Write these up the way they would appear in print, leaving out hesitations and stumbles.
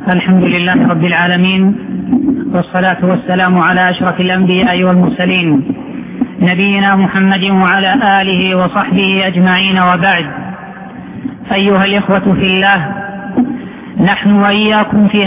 الحمد لله رب العالمين، والصلاة والسلام على أشرف الأنبياء والمرسلين نبينا محمد وعلى آله وصحبه أجمعين، وبعد. أيها الإخوة في الله، نحن وإياكم في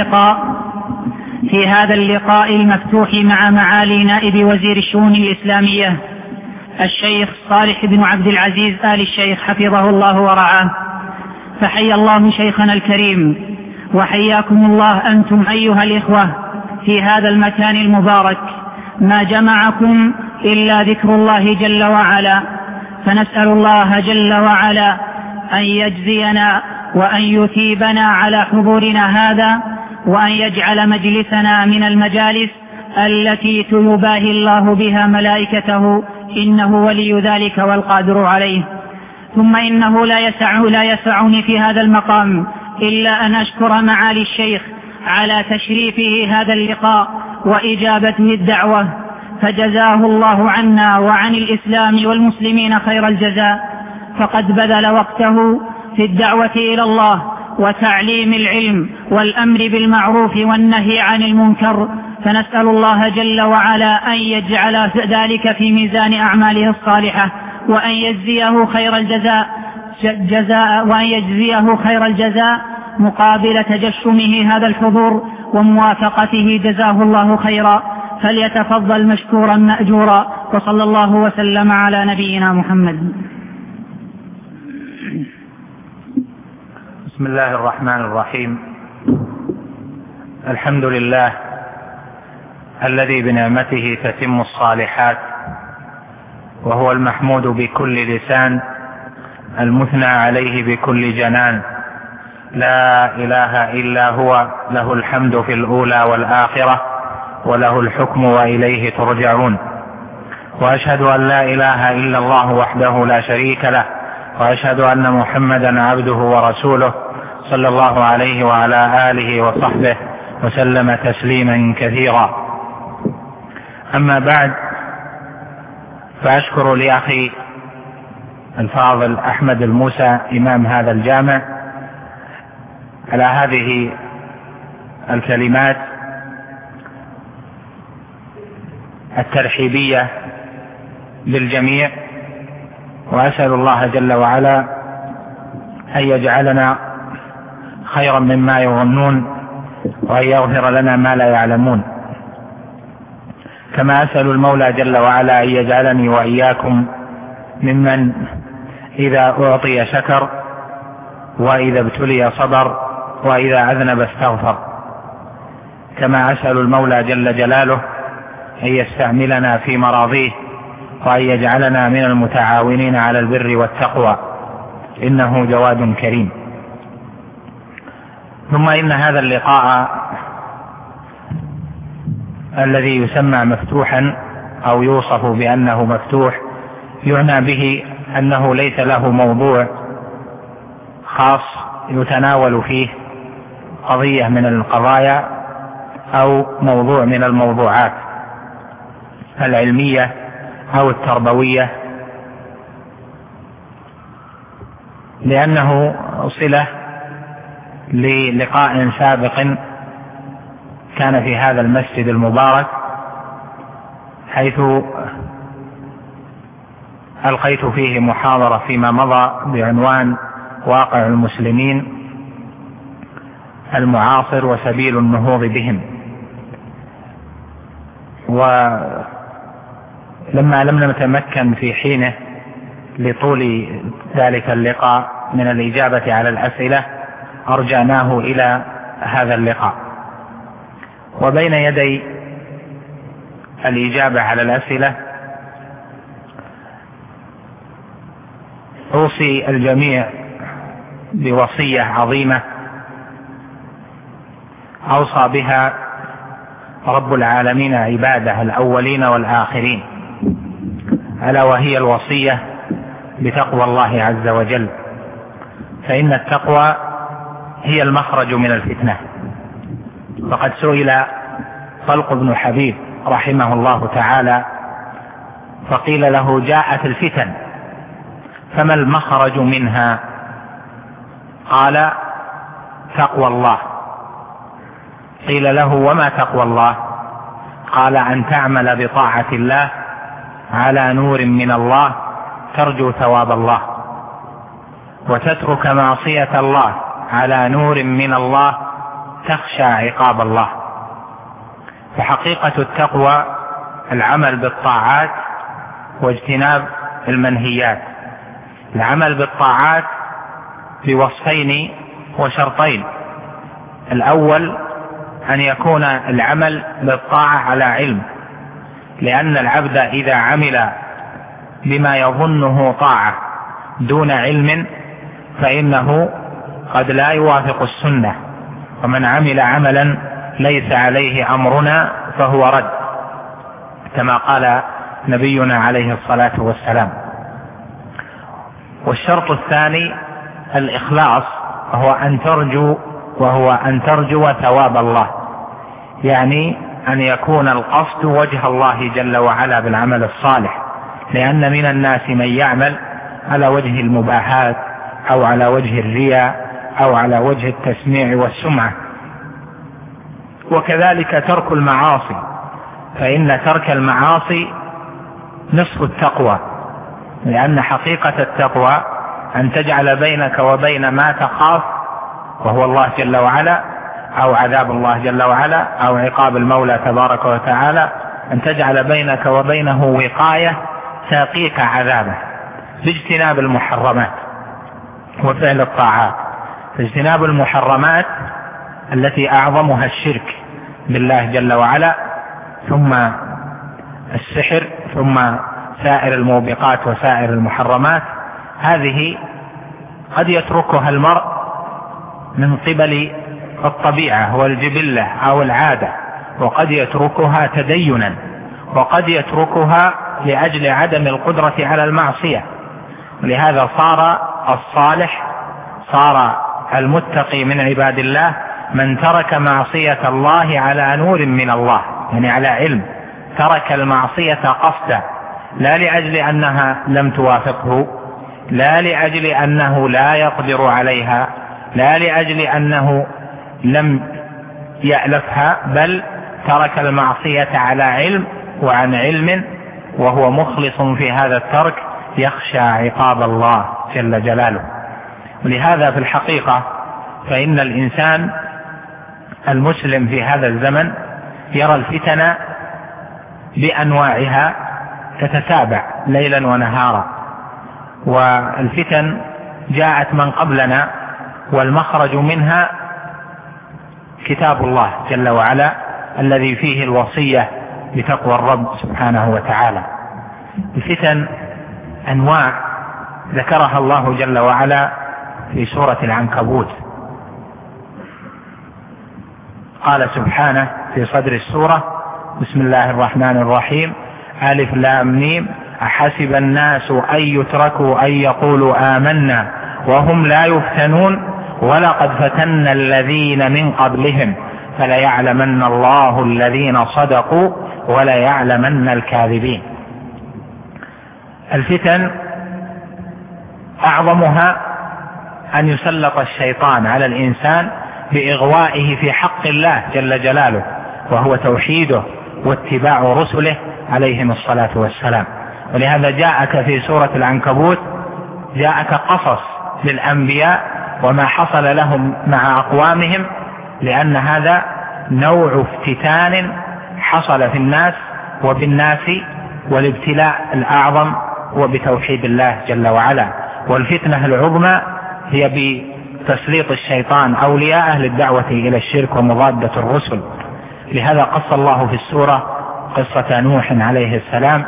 هذا اللقاء المفتوح مع معالي نائب وزير الشؤون الإسلامية الشيخ صالح بن عبد العزيز آل الشيخ حفظه الله ورعاه. فحيا الله شيخنا الكريم، وحياكم الله أنتم أيها الإخوة في هذا المكان المبارك. ما جمعكم إلا ذكر الله جل وعلا، فنسأل الله جل وعلا أن يجزينا وأن يثيبنا على حضورنا هذا، وأن يجعل مجلسنا من المجالس التي يباهي الله بها ملائكته، إنه ولي ذلك والقادر عليه. ثم إنه لا يسعني في هذا المقام إلا أن أشكر معالي الشيخ على تشريفه هذا اللقاء وإجابته الدعوة، فجزاه الله عنا وعن الإسلام والمسلمين خير الجزاء، فقد بذل وقته في الدعوة إلى الله وتعليم العلم والأمر بالمعروف والنهي عن المنكر، فنسأل الله جل وعلا أن يجعل ذلك في ميزان أعماله الصالحة، وأن يجزيه خير الجزاء مقابل تجشمه هذا الحضور وموافقته، جزاه الله خيرا، فليتفضل مشكورا مأجورا، وصلى الله وسلم على نبينا محمد. بسم الله الرحمن الرحيم. الحمد لله الذي بنعمته تتم الصالحات، وهو المحمود بكل لسان، المثنى عليه بكل جنان، لا إله إلا هو، له الحمد في الأولى والآخرة، وله الحكم وإليه ترجعون. وأشهد أن لا إله إلا الله وحده لا شريك له، وأشهد أن محمدا عبده ورسوله، صلى الله عليه وعلى آله وصحبه وسلم تسليما كثيرا. أما بعد، فأشكر لأخي الفاضل أحمد الموسى إمام هذا الجامع على هذه الكلمات الترحيبية للجميع، وأسأل الله جل وعلا أن يجعلنا خيرا مما يظنون، وأن يغفر لنا ما لا يعلمون. كما أسأل المولى جل وعلا أن يجعلني وإياكم ممن إذا أعطي شكر، وإذا ابتلي صبر، وإذا أذنب استغفر. كما أسأل المولى جل جلاله أن يستعملنا في مراضيه، وأن يجعلنا من المتعاونين على البر والتقوى، إنه جواد كريم. ثم إن هذا اللقاء الذي يسمى مفتوحا أو يوصف بأنه مفتوح، يعنى به أنه ليس له موضوع خاص يتناول فيه قضية من القضايا أو موضوع من الموضوعات العلمية أو التربوية، لأنه صلة للقاء سابق كان في هذا المسجد المبارك، حيث ألقيت فيه محاضرة فيما مضى بعنوان واقع المسلمين المعاصر وسبيل النهوض بهم. ولما لم نتمكن في حينه لطول ذلك اللقاء من الإجابة على الأسئلة، أرجعناه إلى هذا اللقاء. وبين يدي الإجابة على الأسئلة أوصي الجميع بوصية عظيمة أوصى بها رب العالمين عباده الأولين والآخرين، ألا وهي الوصية بتقوى الله عز وجل، فإن التقوى هي المخرج من الفتنة. فقد سئل طلق بن حبيب رحمه الله تعالى فقيل له: جاءت الفتن فما المخرج منها؟ قال: تقوى الله. قيل له: وما تقوى الله؟ قال: أن تعمل بطاعة الله على نور من الله ترجو ثواب الله، وتترك معصية الله على نور من الله تخشى عقاب الله. فحقيقة التقوى العمل بالطاعات واجتناب المنهيات. العمل بالطاعات بوصفين وشرطين: الأول أن يكون العمل بالطاعة على علم، لأن العبد إذا عمل بما يظنه طاعة دون علم فإنه قد لا يوافق السنة، ومن عمل عملا ليس عليه أمرنا فهو رد، كما قال نبينا عليه الصلاة والسلام. والشرط الثاني الإخلاص، وهو أن ترجو ثواب الله، يعني أن يكون القصد وجه الله جل وعلا بالعمل الصالح، لأن من الناس من يعمل على وجه المباحات أو على وجه الرياء أو على وجه التسميع والسمعة. وكذلك ترك المعاصي، فإن ترك المعاصي نصف التقوى، لأن حقيقة التقوى أن تجعل بينك وبين ما تخاف وهو الله جل وعلا، أو عذاب الله جل وعلا، أو عقاب المولى تبارك وتعالى، أن تجعل بينك وبينه وقاية تقيك عذابه باجتناب المحرمات وفعل الطاعات. اجتناب المحرمات التي أعظمها الشرك بالله جل وعلا، ثم السحر، ثم سائر الموبقات وسائر المحرمات، هذه قد يتركها المرء من قبل الطبيعة والجبلة أو العادة، وقد يتركها تدينا، وقد يتركها لأجل عدم القدرة على المعصية. ولهذا صار الصالح، صار المتقي من عباد الله من ترك معصية الله على نور من الله، يعني على علم، ترك المعصية قصدا، لا لأجل أنها لم توافقه، لا لأجل أنه لا يقدر عليها، لا لأجل أنه لم يألفها، بل ترك المعصية على علم وعن علم، وهو مخلص في هذا الترك يخشى عقاب الله جل جلاله. ولهذا في الحقيقة فإن الإنسان المسلم في هذا الزمن يرى الفتن بأنواعها تتتابع ليلا ونهارا، والفتن جاءت من قبلنا، والمخرج منها كتاب الله جل وعلا الذي فيه الوصية بتقوى الرب سبحانه وتعالى. الفتن أنواع ذكرها الله جل وعلا في سورة العنكبوت. قال سبحانه في صدر السورة: بسم الله الرحمن الرحيم، ألف لام ميم، أحسب الناس أن يتركوا أن يقولوا آمنا وهم لا يفتنون ولقد فتنا الذين من قبلهم فليعلمن الله الذين صدقوا وليعلمن الكاذبين. الفتن أعظمها أن يسلط الشيطان على الإنسان بإغوائه في حق الله جل جلاله، وهو توحيده واتباع رسله عليهم الصلاة والسلام. ولهذا جاءك في سورة العنكبوت جاءك قصص للأنبياء وما حصل لهم مع أقوامهم، لأن هذا نوع افتتان حصل في الناس وبالناس، والابتلاء الأعظم وبتوحيد الله جل وعلا. والفتنة العظمى هي بتسليط الشيطان أولياء للدعوة إلى الشرك ومضادة الرسل. لهذا قص الله في السورة قصة نوح عليه السلام،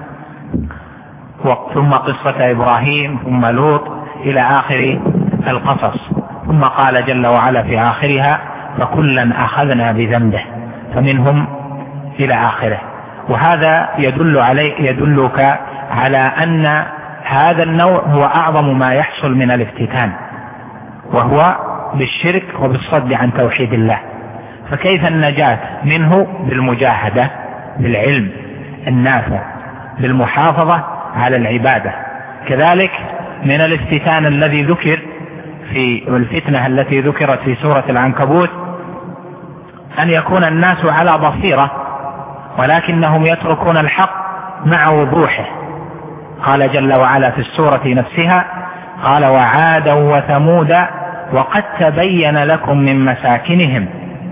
ثم قصة إبراهيم، ثم لوط، إلى آخر القصص. ثم قال جل وعلا في آخرها: فكلا أخذنا بذنبه، فمنهم إلى آخره. وهذا يدلك على أن هذا النوع هو أعظم ما يحصل من الافتتان، وهو بالشرك وبالصد عن توحيد الله. فكيف النجاة منه؟ بالمجاهدة، بالعلم النافع، بالمحافظة على العبادة. كذلك من الافتتان الذي ذكر في الفتنة التي ذكرت في سورة العنكبوت أن يكون الناس على بصيرة ولكنهم يتركون الحق مع وضوحه. قال جل وعلا في السورة نفسها: قال وعادا وثمود وقد تبين لكم من مساكنهم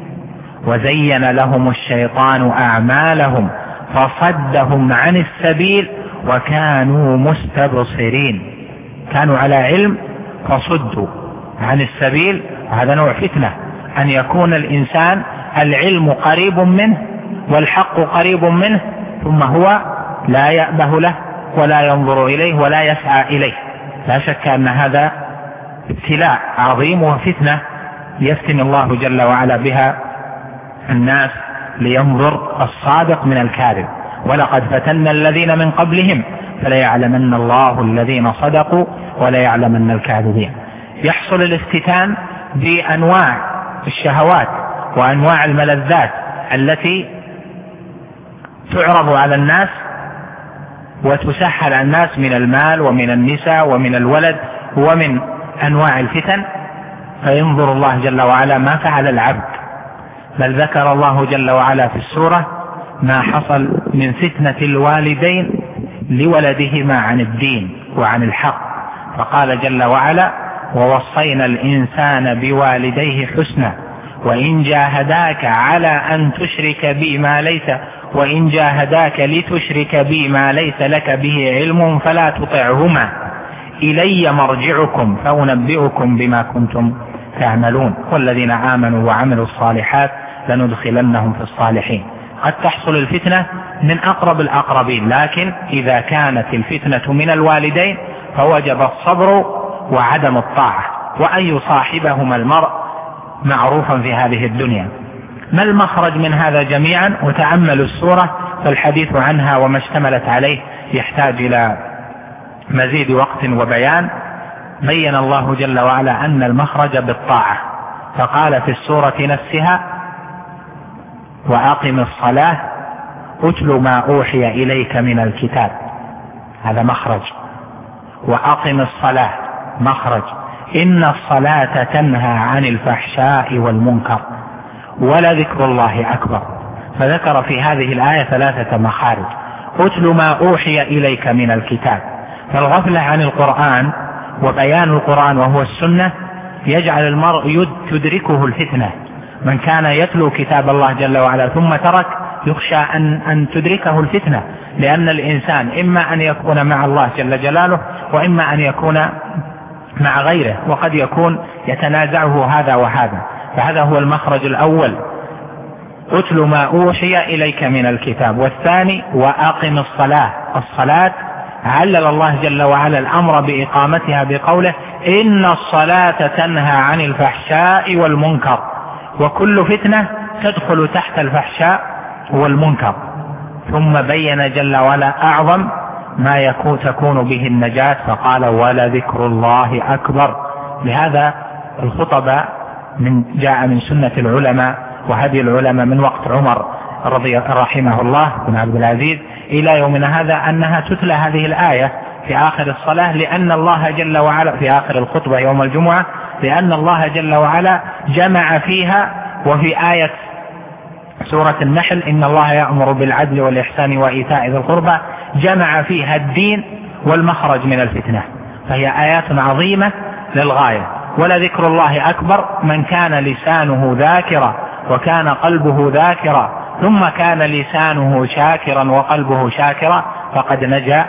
وزين لهم الشيطان أعمالهم فصدهم عن السبيل وكانوا مستبصرين. كانوا على علم فصدوا عن السبيل. هذا نوع فتنة، أن يكون الإنسان العلم قريب منه والحق قريب منه ثم هو لا يأبه له ولا ينظر إليه ولا يسعى إليه. لا شك أن هذا ابتلاء عظيم وفتنة يفتن الله جل وعلا بها الناس لينظر الصادق من الكاذب. ولقد فتنا الذين من قبلهم فليعلمن الله الذين صدقوا وليعلمن الكاذبين. يحصل الافتتان بأنواع الشهوات وأنواع الملذات التي تعرض على الناس وتسهل على الناس من المال ومن النساء ومن الولد ومن أنواع الفتن، فينظر الله جل وعلا ما فعل العبد. بل ذكر الله جل وعلا في السورة ما حصل من فتنة الوالدين لولدهما عن الدين وعن الحق، فقال جل وعلا: ووصينا الإنسان بوالديه حسنا وإن جاهداك على أن تشرك بي ما ليس وإن جاهداك لتشرك بي ما ليس لك به علم فلا تطعهما إلي مرجعكم فأنبئكم بما كنتم تعملون والذين آمنوا وعملوا الصالحات لندخلنهم في الصالحين. قد تحصل الفتنة من أقرب الأقربين، لكن إذا كانت الفتنة من الوالدين فوجب الصبر وعدم الطاعة، وأن يصاحبهما المرء معروفا في هذه الدنيا. ما المخرج من هذا جميعا؟ وتأملوا السورة، فالحديث عنها وما اشتملت عليه يحتاج إلى مزيد وقت وبيان. بين الله جل وعلا أن المخرج بالطاعة، فقال في السورة نفسها: وأقم الصلاة أتل ما أوحي إليك من الكتاب. هذا مخرج. وأقم الصلاة مخرج. إن الصلاة تنهى عن الفحشاء والمنكر ولذكر الله أكبر. فذكر في هذه الآية 3 مخارج. أتل ما أوحي إليك من الكتاب، فالغفلة عن القرآن وبيان القرآن وهو السنة يجعل المرء تدركه الفتنة. من كان يتلو كتاب الله جل وعلا ثم ترك يخشى أن تدركه الفتنة، لأن الإنسان إما أن يكون مع الله جل جلاله وإما أن يكون مع غيره، وقد يكون يتنازعه هذا وهذا. فهذا هو المخرج الأول: أتل ما أوحي إليك من الكتاب. والثاني: وأقم الصلاة. الصلاة علل الله جل وعلا الأمر بإقامتها بقوله: إن الصلاة تنهى عن الفحشاء والمنكر. وكل فتنة تدخل تحت الفحشاء والمنكر. ثم بين جل وعلا أعظم ما تكون به النجاة، فقال: ولذكر الله أكبر. لهذا الخطبة جاء من سنة العلماء وهدي العلماء من وقت عمر رحمه الله بن عبد العزيز إلى يومنا هذا أنها تتلى هذه الآية في آخر الصلاة، لأن الله جل وعلا في آخر الخطبة يوم الجمعة، لأن الله جل وعلا جمع فيها. وفي آية سورة النحل: إن الله يأمر بالعدل والإحسان وإيتاء ذي القربى، جمع فيها الدين والمخرج من الفتنة. فهي آيات عظيمة للغاية. ولذكر الله أكبر. من كان لسانه ذاكرا وكان قلبه ذاكرا ثم كان لسانه شاكرا وقلبه شاكرا فقد نجا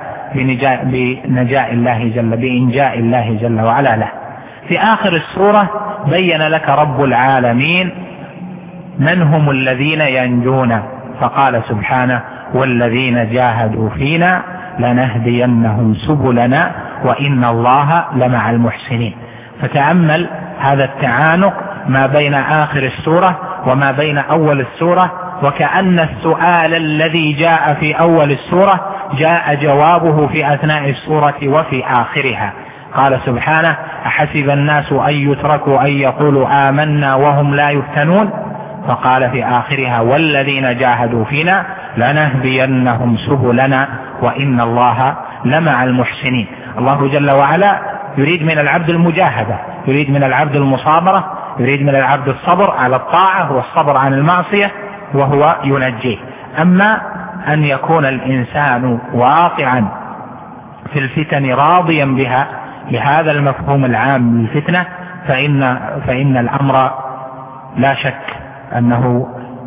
بإنجاء الله جل وعلا له. في آخر السورة بين لك رب العالمين من هم الذين ينجون، فقال سبحانه: والذين جاهدوا فينا لنهدينهم سبلنا وإن الله لمع المحسنين. فتأمل هذا التعانق ما بين آخر السورة وما بين أول السورة، وكأن السؤال الذي جاء في أول السورة جاء جوابه في أثناء السورة وفي آخرها. قال سبحانه: أحسب الناس أن يتركوا أن يقولوا آمنا وهم لا يفتنون. فقال في آخرها: والذين جاهدوا فينا لنهدينهم سبلنا وإن الله لمع المحسنين. الله جل وعلا يريد من العبد المجاهدة، يريد من العبد المصابرة، يريد من العبد الصبر على الطاعة والصبر عن المعصية وهو ينجيه. أما أن يكون الإنسان واقعا في الفتن راضيا بها بهذا المفهوم العام للفتنة فإن الأمر لا شك أنه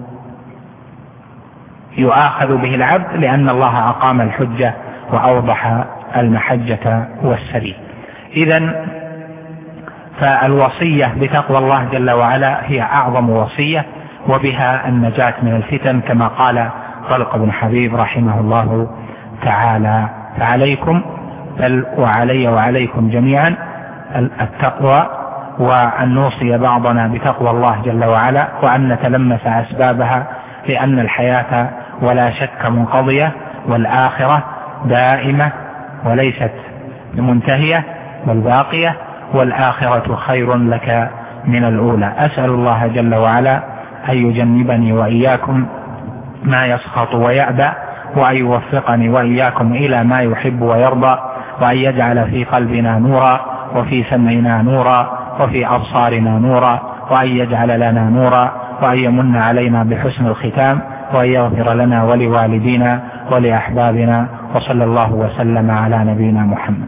يؤاخذ به العبد، لأن الله أقام الحجة وأوضح المحجة والسبيل. إذن فالوصية بتقوى الله جل وعلا هي أعظم وصية، وبها النجاة من الفتن، كما قال طلق بن حبيب رحمه الله تعالى: فعليكم بل وعلي وعليكم جميعا التقوى، وأن نوصي بعضنا بتقوى الله جل وعلا، وأن نتلمس أسبابها، لأن الحياة ولا شك منقضية، والآخرة دائمة وليست منتهية بل باقية، والآخرة خير لك من الأولى. أسأل الله جل وعلا أن يجنبني وإياكم ما يسخط ويأبى، وأن يوفقني وإياكم إلى ما يحب ويرضى، وأن يجعل في قلبنا نورا، وفي سمعنا نورا، وفي أبصارنا نورا، وأن يجعل لنا نورا، وأن يمن علينا بحسن الختام، وأن يغفر لنا ولوالدينا ولأحبابنا، وصلى الله وسلم على نبينا محمد.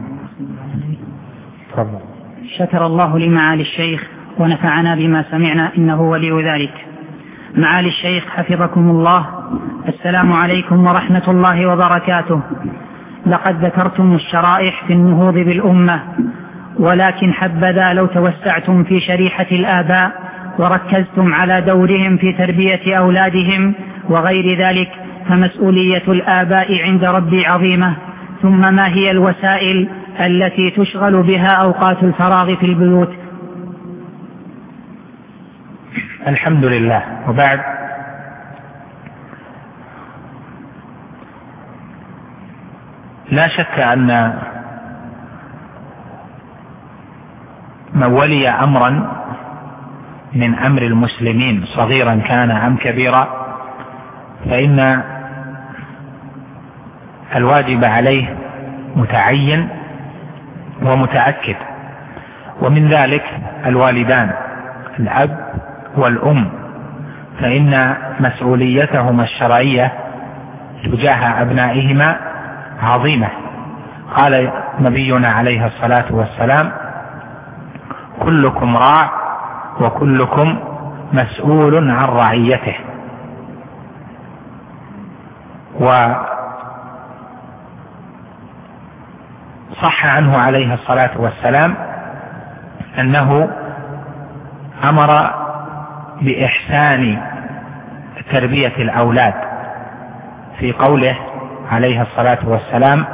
شكر الله لمعالي الشيخ ونفعنا بما سمعنا، إنه ولي ذلك. معالي الشيخ حفظكم الله، السلام عليكم ورحمة الله وبركاته. لقد ذكرتم الشرائح في النهوض بالأمة، ولكن حبذا لو توسعتم في شريحة الآباء وركزتم على دورهم في تربية أولادهم وغير ذلك، فمسؤولية الآباء عند ربي عظيمة. ثم ما هي الوسائل التي تشغل بها أوقات الفراغ في البيوت؟ الحمد لله. وبعد، لا شك أن من ولي أمرا من أمر المسلمين صغيرا كان أم كبيرا، فإن الواجب عليه متعين ومتأكد، ومن ذلك الوالدان الأب والأم، فإن مسؤوليتهما الشرعية تجاه أبنائهما عظيمة. قال نبينا عليه الصلاة والسلام: كلكم راع وكلكم مسؤول عن رعيته. وصح عنه عليه الصلاة والسلام أنه أمر بإحسان تربية الأولاد في قوله عليه الصلاة والسلام: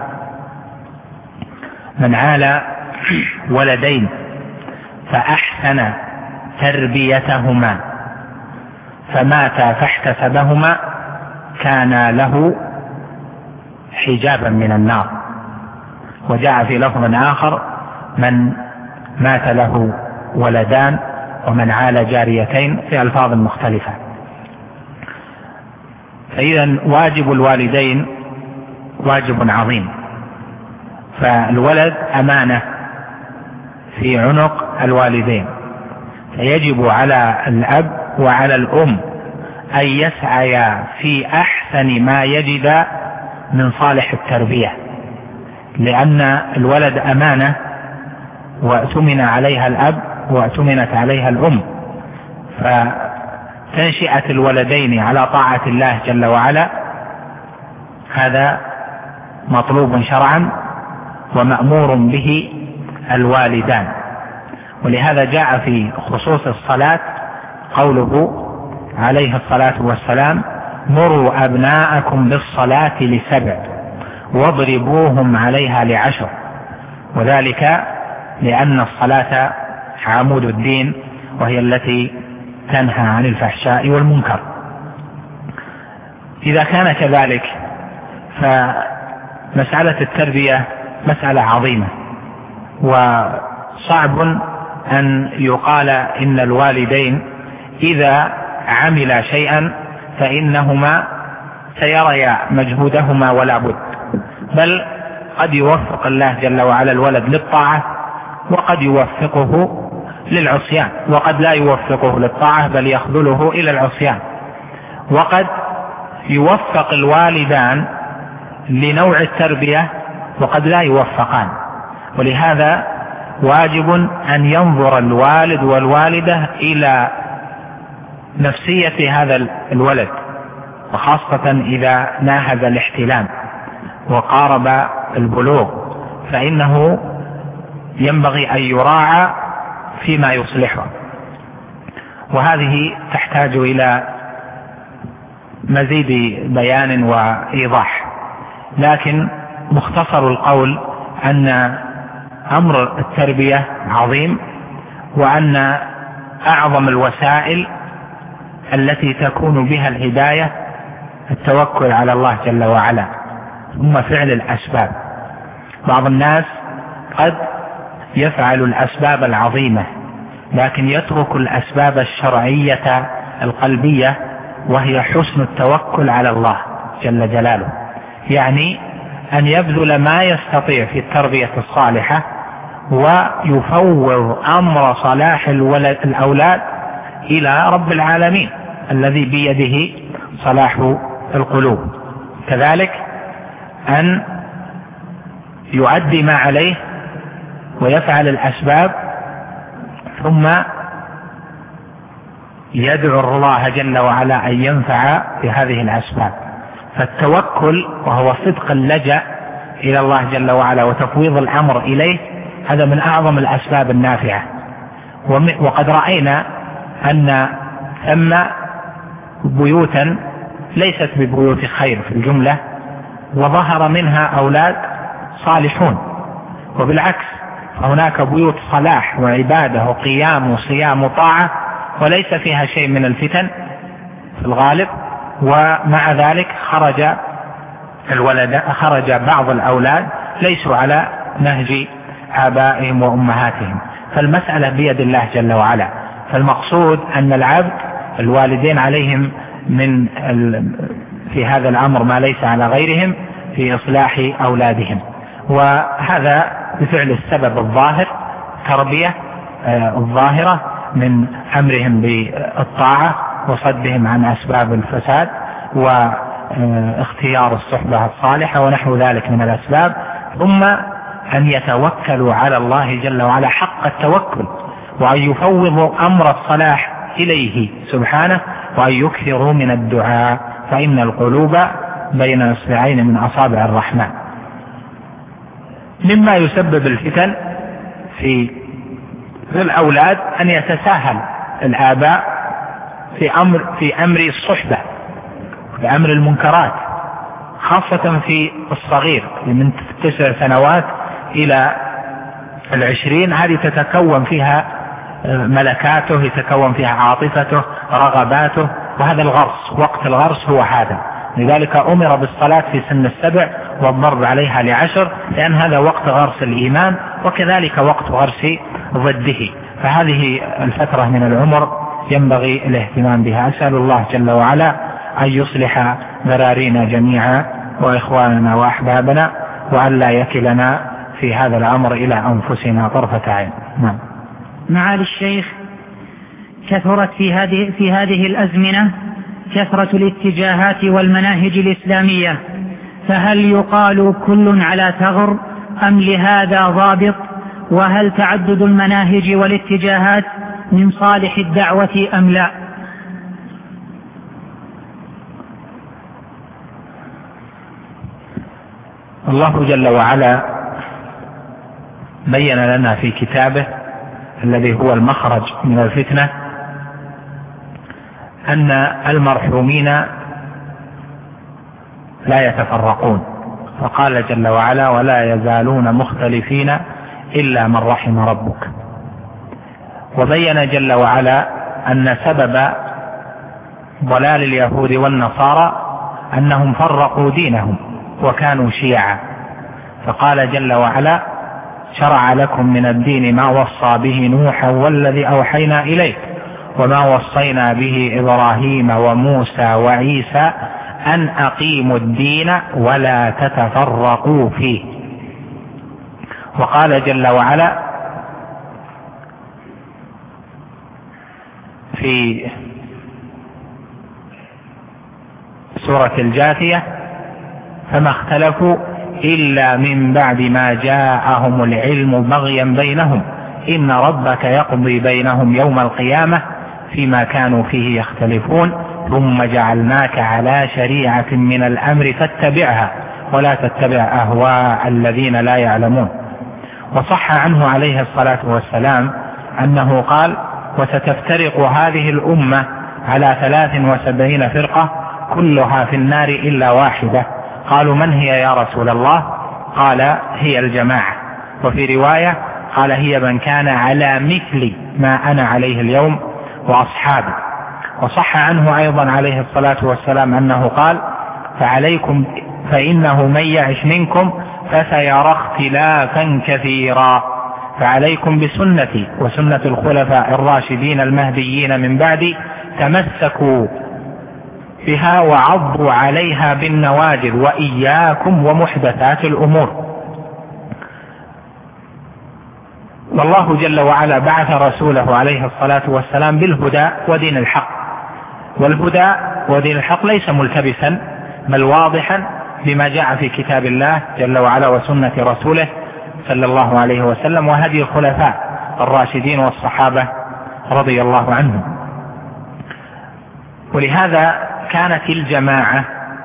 من عال ولدين فأحسن تربيتهما فماتا فاحتسبهما كان له حجابا من النار. وجاء في لفظ آخر: من مات له ولدان ومن عال جاريتين، في ألفاظ مختلفة. فإذا واجب الوالدين واجب عظيم، فالولد أمانة في عنق الوالدين، فيجب على الأب وعلى الأم أن يسعيا في أحسن ما يجد من صالح التربية، لأن الولد أمانة وأتمن عليها الأب وأتمنت عليها الأم، فتنشئة الولدين على طاعة الله جل وعلا هذا مطلوب شرعا ومأمور به الوالدان. ولهذا جاء في خصوص الصلاة قوله عليه الصلاة والسلام: مروا أبناءكم بالصلاة ل7 واضربوهم عليها ل10، وذلك لأن الصلاة عمود الدين، وهي التي تنهى عن الفحشاء والمنكر. إذا كان كذلك فمسألة التربية مسألة عظيمة، وصعب أن يقال إن الوالدين إذا عمل شيئا فإنهما سيريا مجهودهما ولا بد، بل قد يوفق الله جل وعلا الولد للطاعة، وقد يوفقه للعصيان، وقد لا يوفقه للطاعة بل يخذله إلى العصيان، وقد يوفق الوالدان لنوع التربية وقد لا يوفقان. ولهذا واجب أن ينظر الوالد والوالدة إلى نفسية هذا الولد، وخاصة إذا ناهز الاحتلام وقارب البلوغ، فإنه ينبغي أن يراعى فيما يصلحه. وهذه تحتاج إلى مزيد بيان وإيضاح، لكن مختصر القول أن أمر التربية عظيم، وأن أعظم الوسائل التي تكون بها الهداية التوكل على الله جل وعلا ثم فعل الأسباب. بعض الناس قد يفعل الأسباب العظيمة لكن يترك الأسباب الشرعية القلبية، وهي حسن التوكل على الله جل جلاله، يعني أن يبذل ما يستطيع في التربية الصالحة ويفوض أمر صلاح الأولاد إلى رب العالمين الذي بيده صلاح القلوب. كذلك أن يؤدي ما عليه ويفعل الأسباب ثم يدعو الله جل وعلا أن ينفع بهذه الأسباب. فالتوكل وهو صدق اللجأ إلى الله جل وعلا وتفويض الأمر إليه، هذا من أعظم الأسباب النافعة. وقد رأينا أن ثم بيوتا ليست ببيوت خير في الجملة وظهر منها أولاد صالحون، وبالعكس هناك بيوت صلاح وعبادة وقيام وصيام وطاعة وليس فيها شيء من الفتن في الغالب، ومع ذلك خرج بعض الأولاد ليسوا على نهج آبائهم وأمهاتهم. فالمسألة بيد الله جل وعلا. فالمقصود أن العبد الوالدين عليهم في هذا الأمر ما ليس على غيرهم في إصلاح أولادهم، وهذا بفعل السبب الظاهر، تربية الظاهرة من أمرهم بالطاعة وصدهم عن أسباب الفساد واختيار الصحبة الصالحة ونحو ذلك من الأسباب، ثم أن يتوكلوا على الله جل وعلا حق التوكل، وأن يفوضوا أمر الصلاح إليه سبحانه، وأن يكثروا من الدعاء، فإن القلوب بين إصبعين من أصابع الرحمن. مما يسبب الفتن في الأولاد أن يتساهل الآباء في أمر الصحبة، في أمر المنكرات، خاصة في الصغير من 9 سنوات إلى 20. هذه تتكون فيها ملكاته، يتكون فيها عاطفته، رغباته، وهذا الغرس، وقت الغرس هو هذا. لذلك أمر بالصلاة في سن 7 والضرب عليها ل10، لأن هذا وقت غرس الإيمان، وكذلك وقت غرس ضده. فهذه الفترة من العمر ينبغي الاهتمام بها. أسأل الله جل وعلا أن يصلح ذرارينا جميعا وإخواننا وأحبابنا، وأن لا يكلنا في هذا الأمر إلى أنفسنا طرفة عين. نعم. معالي الشيخ، كثرت في هذه الأزمنة كثرة الاتجاهات والمناهج الإسلامية، فهل يقال كل على ثغر أم لهذا ضابط؟ وهل تعدد المناهج والاتجاهات من صالح الدعوة أم لا؟ الله جل وعلا بين لنا في كتابه الذي هو المخرج من الفتنة أن المرحومين لا يتفرقون، فقال جل وعلا: ولا يزالون مختلفين إلا من رحم ربك. وبين جل وعلا أن سبب ضلال اليهود والنصارى أنهم فرقوا دينهم وكانوا شيعا، فقال جل وعلا: شرع لكم من الدين ما وصى به نوحا والذي أوحينا إليك وما وصينا به إبراهيم وموسى وعيسى أن أقيموا الدين ولا تتفرقوا فيه. وقال جل وعلا: في سورة الجاثية: فما اختلفوا إلا من بعد ما جاءهم العلم بغيا بينهم إن ربك يقضي بينهم يوم القيامة فيما كانوا فيه يختلفون ثم جعلناك على شريعة من الأمر فاتبعها ولا تتبع أهواء الذين لا يعلمون. وصح عنه عليه الصلاة والسلام أنه قال: وستفترق هذه الأمة على 73 فرقة كلها في النار إلا واحدة. قالوا: من هي يا رسول الله؟ قال: هي الجماعة. وفي رواية قال: هي من كان على مثل ما أنا عليه اليوم وأصحابي. وصح عنه أيضا عليه الصلاة والسلام أنه قال: فعليكم فإنه من يعش منكم فسيرى اختلافا كثيرا فعليكم بسنتي وسنة الخلفاء الراشدين المهديين من بعدي تمسكوا بها وعضوا عليها بالنواجذ وإياكم ومحدثات الأمور. والله جل وعلا بعث رسوله عليه الصلاة والسلام بالهدى ودين الحق، والهدى ودين الحق ليس ملتبسا بل واضحا بما جاء في كتاب الله جل وعلا وسنة رسوله صلى الله عليه وسلم وهدي الخلفاء الراشدين والصحابة رضي الله عنهم. ولهذا كانت الجماعة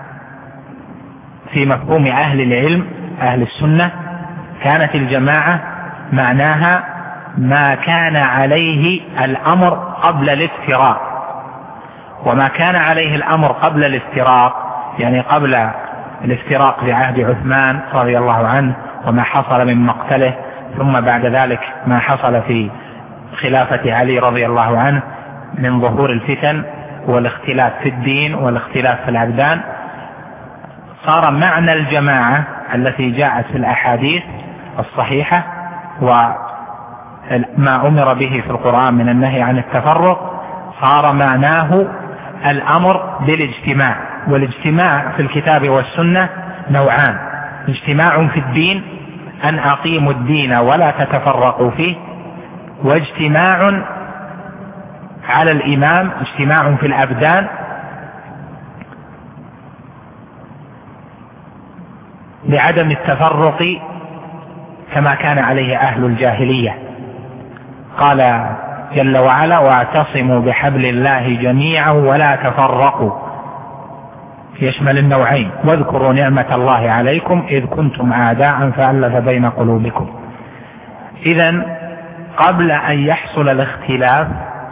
في مفهوم أهل العلم أهل السنة، كانت الجماعة معناها ما كان عليه الأمر قبل الافتراق. وما كان عليه الأمر قبل الافتراق يعني قبل الافتراق في عهد عثمان رضي الله عنه وما حصل من مقتله، ثم بعد ذلك ما حصل في خلافة علي رضي الله عنه من ظهور الفتن والاختلاف في الدين والاختلاف في الأبدان، صار معنى الجماعة التي جاءت في الأحاديث الصحيحة وما أمر به في القرآن من النهي عن التفرق صار معناه الأمر بالاجتماع. والاجتماع في الكتاب والسنة نوعان: اجتماع في الدين أن أقيموا الدين ولا تتفرقوا فيه، واجتماع على الإمام اجتماع في الأبدان بعدم التفرق كما كان عليه أهل الجاهلية. قال جل وعلا: واعتصموا بحبل الله جميعا ولا تفرقوا، يشمل النوعين: واذكروا نعمة الله عليكم إذ كنتم أعداء فألف بين قلوبكم. إذن قبل أن يحصل الاختلاف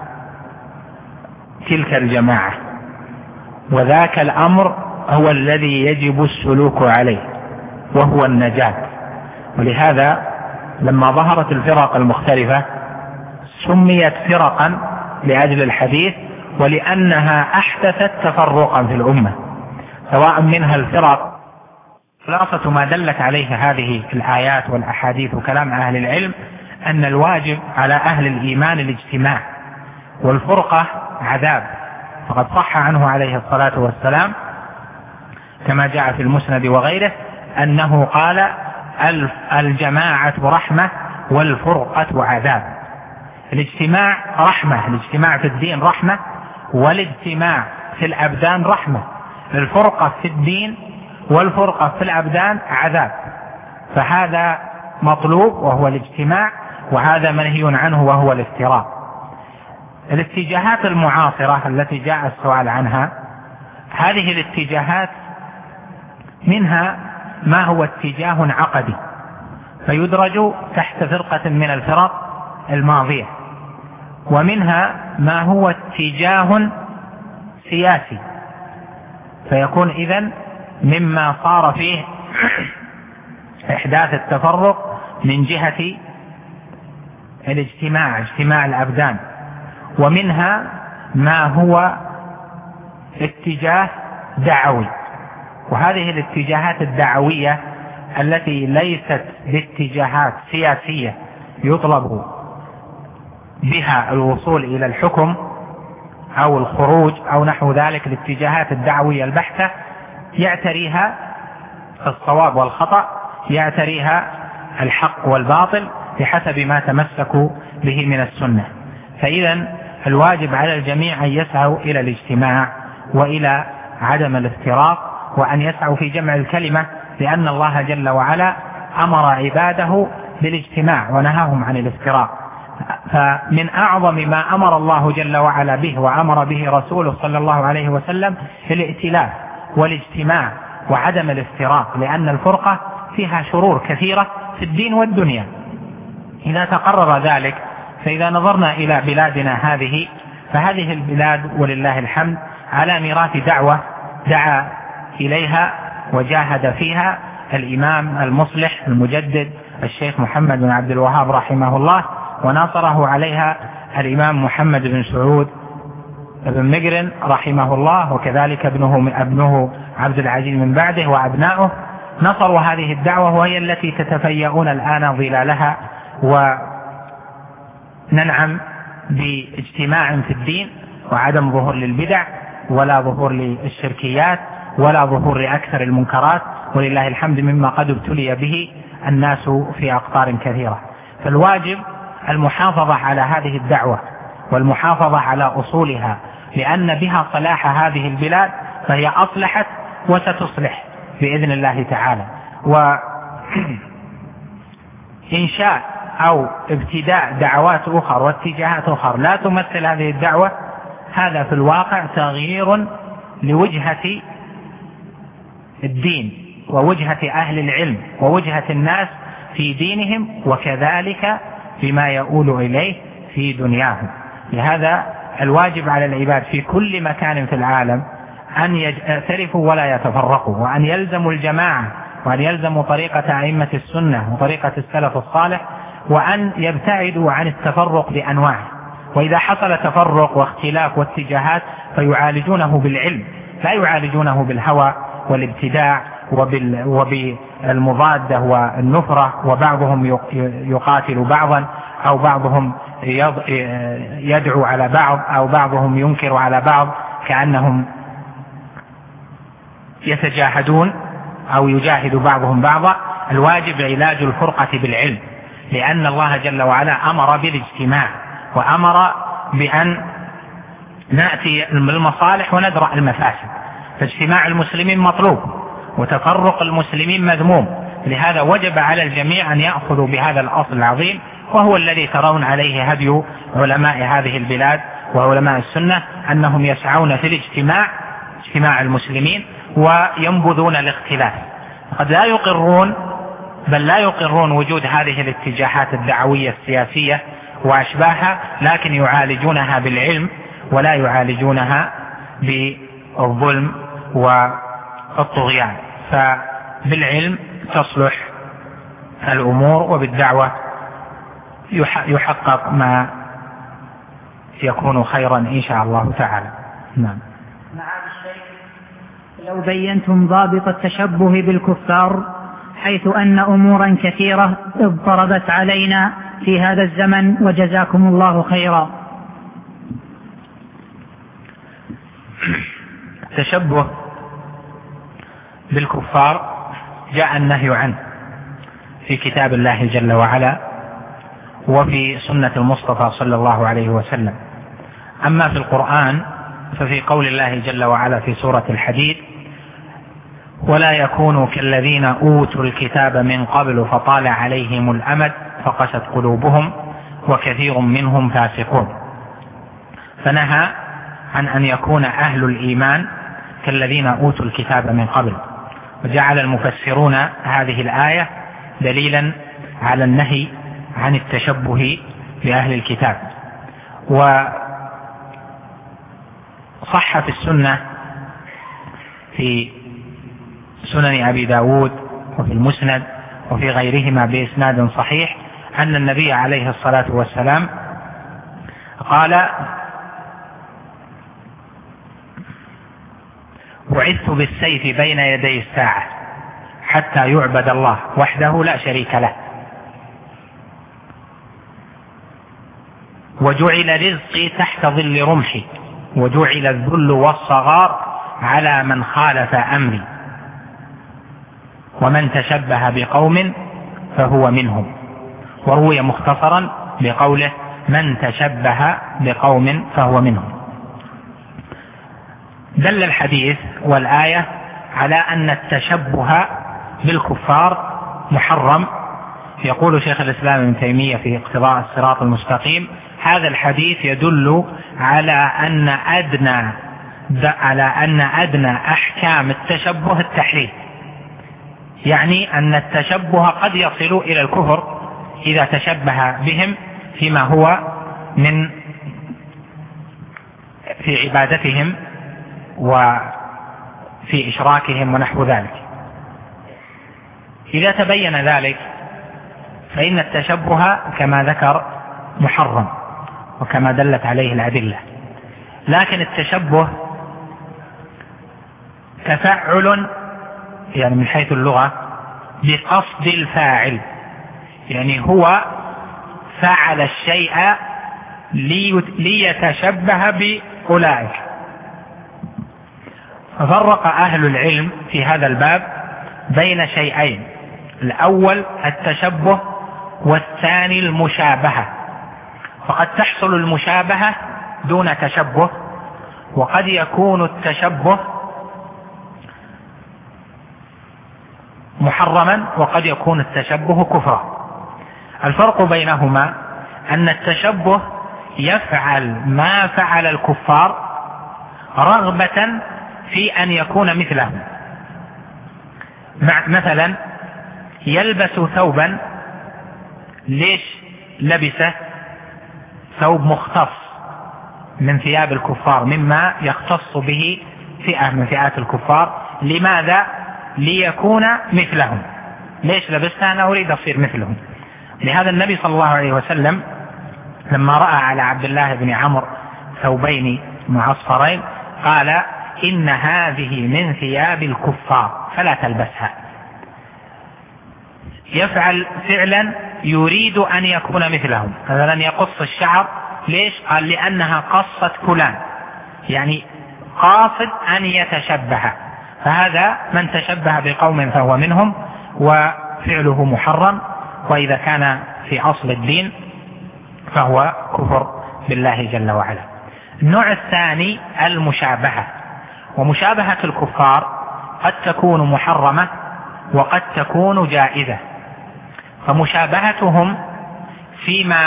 تلك الجماعة، وذاك الأمر هو الذي يجب السلوك عليه وهو النجاة. ولهذا لما ظهرت الفرق المختلفة سميت فرقا لأجل الحديث ولأنها أحدثت تفرقا في الأمة، سواء منها الفرق. خلاصة ما دلت عليه هذه الآيات والأحاديث وكلام أهل العلم أن الواجب على أهل الإيمان الاجتماع، والفرقة عذاب. فقد صح عنه عليه الصلاة والسلام كما جاء في المسند وغيره أنه قال: الجماعة رحمة والفرقة عذاب. الاجتماع رحمة، الاجتماع في الدين رحمة، والاجتماع في الأبدان رحمة. الفرقة في الدين والفرقة في الأبدان عذاب. فهذا مطلوب وهو الاجتماع، وهذا منهي عنه وهو الافتراق. الاتجاهات المعاصرة التي جاء السؤال عنها، هذه الاتجاهات منها ما هو اتجاه عقدي فيدرج تحت فرقة من الفرق الماضية، ومنها ما هو اتجاه سياسي فيكون إذن مما صار فيه إحداث التفرق من جهة الاجتماع، اجتماع الأبدان. ومنها ما هو اتجاه دعوي، وهذه الاتجاهات الدعوية التي ليست باتجاهات سياسية يطلب بها الوصول إلى الحكم أو الخروج أو نحو ذلك، الاتجاهات الدعوية البحتة يعتريها الصواب والخطأ، يعتريها الحق والباطل بحسب ما تمسكوا به من السنة. فإذا الواجب على الجميع أن يسعوا إلى الاجتماع وإلى عدم الافتراق، وأن يسعوا في جمع الكلمة، لأن الله جل وعلا أمر عباده بالاجتماع ونهاهم عن الافتراق. فمن أعظم ما أمر الله جل وعلا به وأمر به رسوله صلى الله عليه وسلم الائتلاف والاجتماع وعدم الافتراق، لأن الفرقة فيها شرور كثيرة في الدين والدنيا. إذا تقرر ذلك، فإذا نظرنا إلى بلادنا هذه، فهذه البلاد ولله الحمد على ميراث دعوة دعا إليها وجاهد فيها الإمام المصلح المجدد الشيخ محمد بن عبد الوهاب رحمه الله، وناصره عليها الإمام محمد بن سعود بن مقرن رحمه الله، وكذلك ابنه عبد العزيز من بعده وأبنائه، نصروا هذه الدعوة، وهي التي تتفيئون الآن ظلالها وننعم باجتماع في الدين وعدم ظهور للبدع ولا ظهور للشركيات ولا ظهور لأكثر المنكرات، ولله الحمد مما قد ابتلي به الناس في أقطار كثيرة. فالواجب المحافظة على هذه الدعوة والمحافظة على أصولها، لأن بها صلاح هذه البلاد، فهي أصلحت وستصلح بإذن الله تعالى. وإنشاء أو ابتداء دعوات أخرى واتجاهات أخرى لا تمثل هذه الدعوة، هذا في الواقع تغيير لوجهة الدين ووجهة أهل العلم ووجهة الناس في دينهم، وكذلك بما يؤول إليه في دنياهم. لهذا الواجب على العباد في كل مكان في العالم أن يعترفوا ولا يتفرقوا، وأن يلزموا الجماعة، وأن يلزموا طريقة أئمة السنة وطريقة السلف الصالح، وأن يبتعدوا عن التفرق بأنواعه. وإذا حصل تفرق واختلاف واتجاهات فيعالجونه بالعلم، لا يعالجونه بالهوى والابتداع وبالمضادة والنفرة، وبعضهم يقاتل بعضا، أو بعضهم يدعو على بعض، أو بعضهم ينكر على بعض كأنهم يتجاهدون أو يجاهد بعضهم بعضا. الواجب علاج الفرقة بالعلم، لأن الله جل وعلا أمر بالاجتماع وأمر بأن نأتي بالمصالح وندرأ المفاسد. فاجتماع المسلمين مطلوب وتفرق المسلمين مذموم. لهذا وجب على الجميع أن يأخذوا بهذا الأصل العظيم، وهو الذي ترون عليه هدي علماء هذه البلاد وعلماء السنة، أنهم يسعون في اجتماع المسلمين وينبذون الاختلاف. قد لا يقرون، بل لا يقرون وجود هذه الاتجاهات الدعوية السياسية وأشباهها، لكن يعالجونها بالعلم ولا يعالجونها بالظلم والطغيان. فبالعلم تصلح الأمور، وبالدعوة يحقق ما يكون خيرا إن شاء الله تعالى. نعم. لو بينتم ضابط التشبه بالكفار، حيث أن أمورا كثيرة اضطربت علينا في هذا الزمن، وجزاكم الله خيرا. التشبه بالكفار جاء النهي عنه في كتاب الله جل وعلا وفي سنة المصطفى صلى الله عليه وسلم. أما في القرآن ففي قول الله جل وعلا في سورة الحديد: ولا يكونوا كالذين أوتوا الكتاب من قبل فطال عليهم الأمد فقست قلوبهم وكثير منهم فاسقون. فنهى عن أن يكون أهل الإيمان كالذين أوتوا الكتاب من قبل. وجعل المفسرون هذه الآية دليلا على النهي عن التشبه بأهل الكتاب. وصح في السنة في سنن أبي داود وفي المسند وفي غيرهما بإسناد صحيح أن النبي عليه الصلاة والسلام قال: بعثت بالسيف بين يدي الساعة حتى يعبد الله وحده لا شريك له، وجعل رزقي تحت ظل رمحي، وجعل الذل والصغار على من خالف أمري، ومن تشبه بقوم فهو منهم. وروي مختصرا بقوله: من تشبه بقوم فهو منهم. دل الحديث والآية على أن التشبه بالكفار محرم. يقول شيخ الإسلام ابن تيمية في اقتضاء الصراط المستقيم: هذا الحديث يدل على أن أدنى أحكام التشبه التحريم، يعني أن التشبه قد يصل إلى الكفر إذا تشبه بهم فيما هو في عبادتهم وفي إشراكهم ونحو ذلك. إذا تبين ذلك فإن التشبه كما ذكر محرم وكما دلت عليه الأدلة. لكن التشبه تفعل، يعني من حيث اللغة بقصد الفاعل، يعني هو فعل الشيء ليتشبه بأولئك. ففرق أهل العلم في هذا الباب بين شيئين: الأول التشبه، والثاني المشابهة. فقد تحصل المشابهة دون تشبه، وقد يكون التشبه محرما، وقد يكون التشبه كفرا. الفرق بينهما أن التشبه يفعل ما فعل الكفار رغبة في أن يكون مثلهم. مثلا يلبس ثوبا، ليش لبسه؟ ثوب مختص من ثياب الكفار، مما يختص به فئة من فئات الكفار. لماذا؟ ليكون مثلهم. ليش لبسها؟ أنا أريد أصير مثلهم. لهذا النبي صلى الله عليه وسلم لما رأى على عبد الله بن عمرو ثوبين معصفرين قال: إن هذه من ثياب الكفار فلا تلبسها. يفعل فعلا يريد أن يكون مثلهم. مثلا يقص الشعر، ليش؟ قال: لأنها قصة فلان، يعني قاصد أن يتشبه. فهذا من تشبه بقوم فهو منهم، وفعله محرم، وإذا كان في أصل الدين فهو كفر بالله جل وعلا. النوع الثاني المشابهة. ومشابهة الكفار قد تكون محرمة وقد تكون جائزة. فمشابهتهم فيما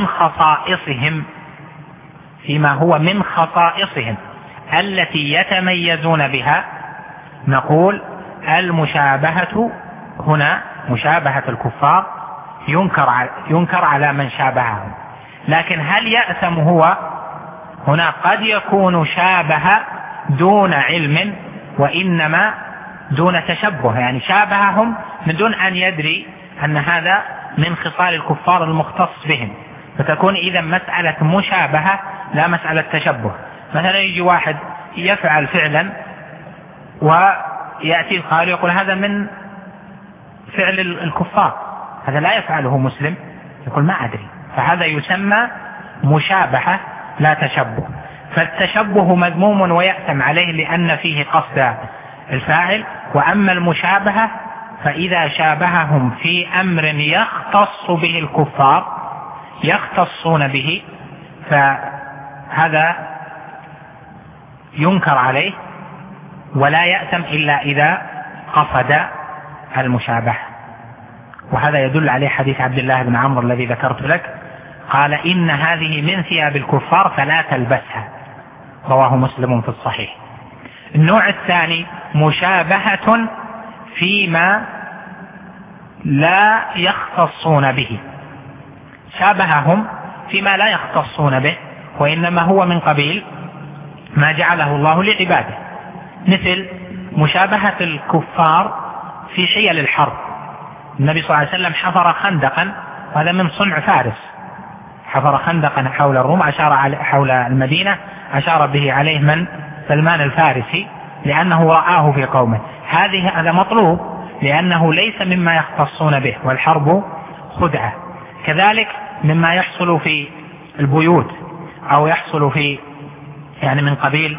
هو من خصائصهم التي يتميزون بها نقول المشابهة هنا مشابهة الكفار ينكر على من شابههم. لكن هل يأثم هو؟ هنا قد يكون شابه دون علم، وإنما دون تشبه، يعني شابههم من دون أن يدري أن هذا من خصال الكفار المختص بهم. فتكون إذا مسألة مشابهة لا مسألة تشبه. مثلا يجي واحد يفعل فعلا ويأتي القائل يقول: هذا من فعل الكفار، هذا لا يفعله مسلم. يقول: ما أدري. فهذا يسمى مشابهة لا تشبه. فالتشبه مذموم ويأثم عليه لأن فيه قصد الفاعل. وأما المشابهة فإذا شابههم في أمر يختص به الكفار يختصون به فهذا ينكر عليه ولا يأثم إلا إذا قصد المشابهة. وهذا يدل عليه حديث عبد الله بن عمرو الذي ذكرت لك، قال: إن هذه من ثياب الكفار فلا تلبسها، رواه مسلم في الصحيح. النوع الثاني مشابهة فيما لا يختصون به. شابههم فيما لا يختصون به، وإنما هو من قبيل ما جعله الله لعباده، مثل مشابهة الكفار في حيل الحرب. النبي صلى الله عليه وسلم حفر خندقا، وهذا من صنع فارس، حفر خندقا حول الروم، حول المدينة، أشار به عليه من؟ سلمان الفارسي، لأنه رآه في قومه. هذا مطلوب لأنه ليس مما يختصون به، والحرب خدعة. كذلك مما يحصل في البيوت أو يحصل في يعني من قبيل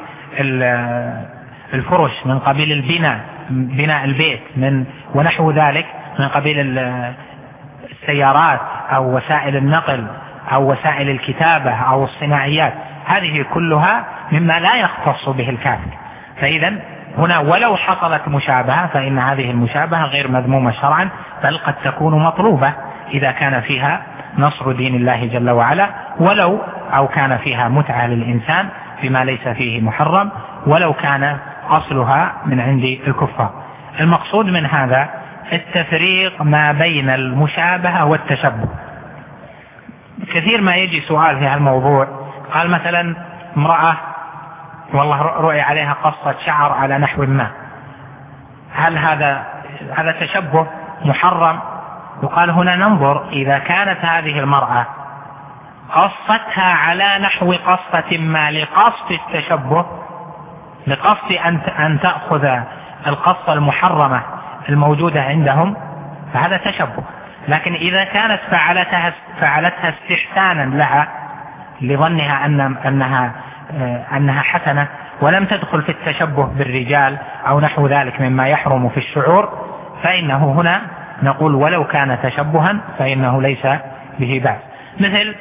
الفرش، من قبيل بناء البيت ونحو ذلك، من قبيل السيارات أو وسائل النقل أو وسائل الكتابة أو الصناعيات، هذه كلها مما لا يختص به الكافر. فإذا هنا ولو حصلت مشابهة فإن هذه المشابهة غير مذمومة شرعا، بل قد تكون مطلوبة إذا كان فيها نصر دين الله جل وعلا، أو كان فيها متعة للإنسان بما ليس فيه محرم، ولو كان أصلها من عند الكفار. المقصود من هذا التفريق ما بين المشابهة والتشبه. كثير ما يجي سؤال في هالموضوع، قال مثلا امرأة والله رؤي عليها قصة شعر على نحو ما، هل هذا تشبه محرم؟ يقال هنا ننظر إذا كانت هذه المرأة قصتها على نحو قصة ما لقصد التشبه، لقصد أن تأخذ القصة المحرمة الموجودة عندهم، فهذا تشبه. لكن إذا كانت فعلتها استحسانا لها لظنها أنها حسنة ولم تدخل في التشبه بالرجال أو نحو ذلك مما يحرم في الشعور، فإنه هنا نقول ولو كان تشبها فإنه ليس به بأس. مثل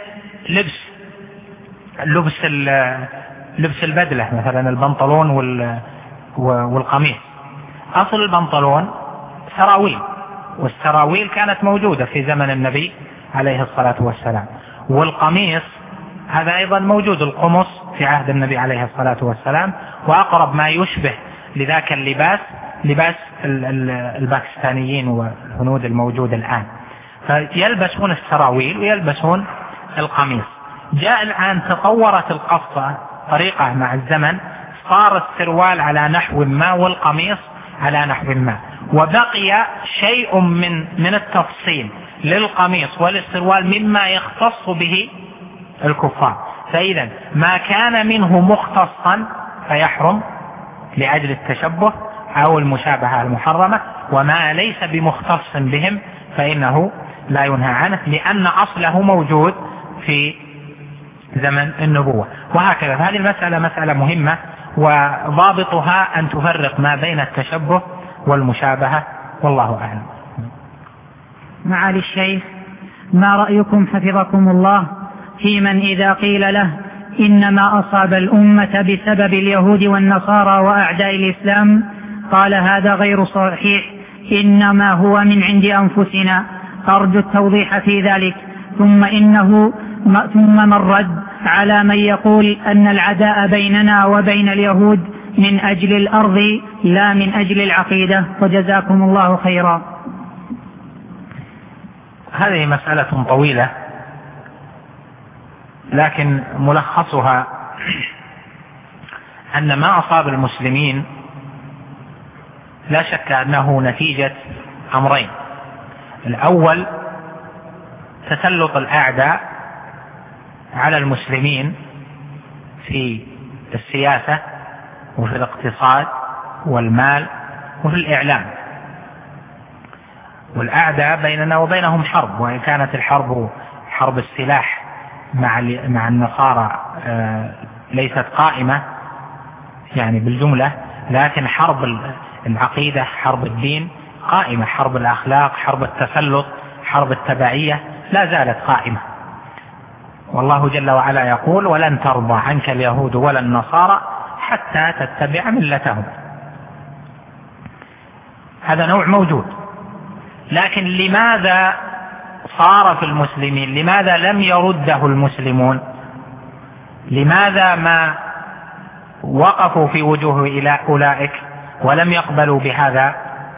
لبس البدلة مثلا، البنطلون والقميص. أصل البنطلون سراويل، والسراويل كانت موجودة في زمن النبي عليه الصلاة والسلام، والقميص هذا أيضا موجود، القمص في عهد النبي عليه الصلاة والسلام، وأقرب ما يشبه لذاك اللباس لباس الباكستانيين والهنود الموجود الآن، فيلبسون السراويل ويلبسون القميص. جاء الآن تطورت القصة طريقة مع الزمن، صار السروال على نحو ما والقميص على نحو ما، وبقي شيء من التفصيل للقميص وللسروال مما يختص به الكفار. فإذا ما كان منه مختصا فيحرم لأجل التشبه أو المشابهة المحرمة، وما ليس بمختص بهم فإنه لا ينهى عنه، لأن أصله موجود في زمن النبوة. وهكذا هذه المسألة مسألة مهمة، وضابطها أن تفرق ما بين التشبه والمشابهة، والله أعلم. معالي الشيخ، ما رأيكم حفظكم الله في من إذا قيل له إنما أصاب الأمة بسبب اليهود والنصارى وأعداء الإسلام قال هذا غير صحيح، إنما هو من عند أنفسنا، أرجو التوضيح في ذلك. ثم من رد على من يقول أن العداء بيننا وبين اليهود من أجل الأرض لا من أجل العقيدة، وجزاكم الله خيرا. هذه مسألة طويلة، لكن ملخصها أن ما أصاب المسلمين لا شك أنه نتيجة أمرين. الأول تسلط الأعداء على المسلمين في السياسة وفي الاقتصاد والمال وفي الإعلام، والأعداء بيننا وبينهم حرب، وإن كانت الحرب حرب السلاح مع النصارى ليست قائمة يعني بالجملة، لكن حرب العقيدة حرب الدين قائمة، حرب الأخلاق حرب التسلط حرب التبعية لا زالت قائمة. والله جل وعلا يقول ولن ترضى عنك اليهود ولا النصارى حتى تتبع ملتهم. هذا نوع موجود، لكن لماذا صار في المسلمين؟ لماذا لم يرده المسلمون؟ لماذا ما وقفوا في وجوه إلى أولئك ولم يقبلوا بهذا؟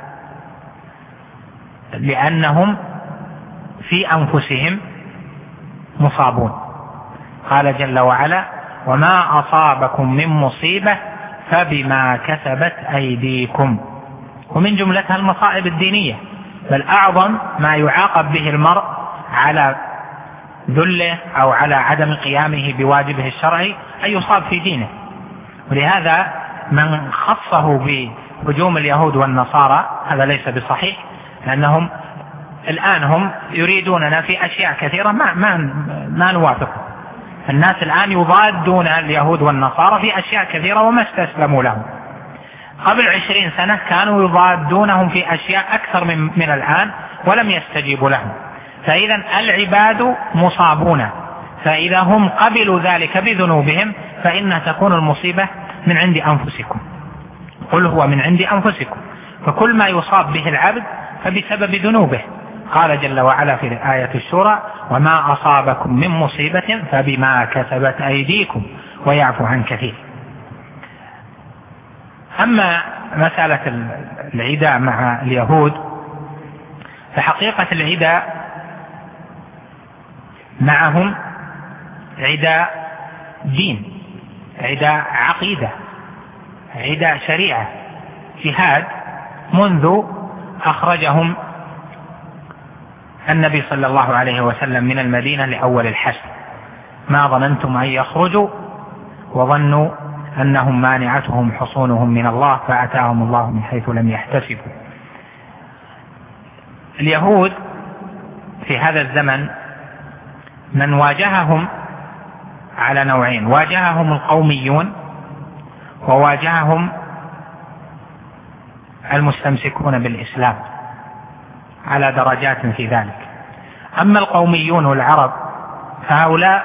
لأنهم في أنفسهم مصابون. قال جل وعلا وما أصابكم من مصيبة فبما كسبت أيديكم، ومن جملتها المصائب الدينية، بل أعظم ما يعاقب به المرء على ذله أو على عدم قيامه بواجبه الشرعي أن يصاب في دينه. ولهذا من خصه بهجوم اليهود والنصارى هذا ليس بصحيح، لأنهم الآن هم يريدوننا في أشياء كثيرة ما نوافقه. الناس الآن يضادون اليهود والنصارى في أشياء كثيرة وما استسلموا لهم. قبل 20 سنة كانوا يضادونهم في أشياء أكثر من الآن ولم يستجيبوا لهم. فإذا العباد مصابون، فإذا هم قبلوا ذلك بذنوبهم فإنها تكون المصيبة من عند أنفسكم. قل هو من عند أنفسكم، فكل ما يصاب به العبد فبسبب ذنوبه. قال جل وعلا في آية الشورى: وما أصابكم من مصيبة فبما كسبت أيديكم ويعفو عن كثير. أما مسألة العداء مع اليهود، فحقيقة العداء معهم عداء دين، عداء عقيدة، عداء شريعة، جهاد، منذ أخرجهم النبي صلى الله عليه وسلم من المدينة لأول الحشر. ما ظننتم أن يخرجوا وظنوا أنهم مانعتهم حصونهم من الله فأتاهم الله من حيث لم يحتسبوا. اليهود في هذا الزمن من واجههم على نوعين: واجههم القوميون وواجههم المستمسكون بالإسلام على درجات في ذلك. أما القوميون والعرب فهؤلاء